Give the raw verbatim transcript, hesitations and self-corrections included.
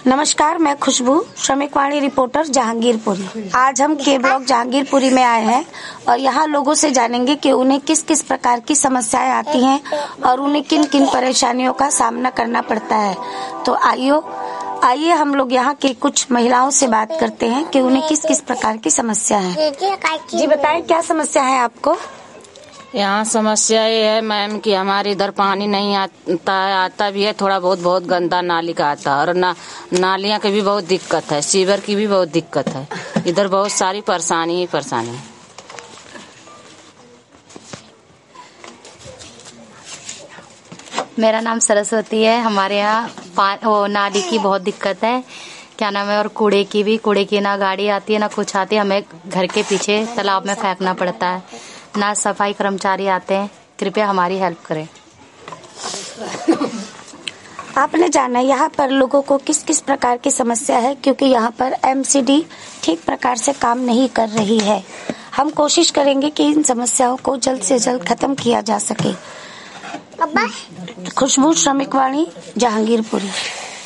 नमस्कार, मैं खुशबू, श्रमिक वाणी रिपोर्टर जहांगीरपुरी। आज हम के ब्लॉक जहांगीरपुरी में आए हैं और यहाँ लोगों से जानेंगे कि उन्हें किस किस प्रकार की समस्याएं आती हैं और उन्हें किन किन परेशानियों का सामना करना पड़ता है। तो आइयो आइए हम लोग यहाँ के कुछ महिलाओं से बात करते हैं कि उन्हें किस किस प्रकार की समस्या है। जी बताएं, क्या समस्या है आपको? यहाँ समस्या ये है मैम कि हमारे इधर पानी नहीं आता है, आता भी है थोड़ा बहुत, बहुत गंदा नाली का आता है और ना नालियाँ की भी बहुत दिक्कत है, सीवर की भी बहुत दिक्कत है। इधर बहुत सारी परेशानी ही परेशानी है। मेरा नाम सरस्वती है। हमारे यहाँ वो नाली की बहुत दिक्कत है, क्या नाम है, और कूड़े की भी। कूड़े की ना गाड़ी आती है ना कुछ आती है, हमें घर के पीछे तालाब में फेंकना पड़ता है, ना सफाई कर्मचारी आते हैं। कृपया हमारी हेल्प करें। आपने जाना यहाँ पर लोगों को किस किस प्रकार की समस्या है, क्योंकि यहाँ पर एमसीडी ठीक प्रकार से काम नहीं कर रही है। हम कोशिश करेंगे कि इन समस्याओं को जल्द से जल्द खत्म किया जा सके। खुशबू, श्रमिक वाणी, जहांगीरपुरी।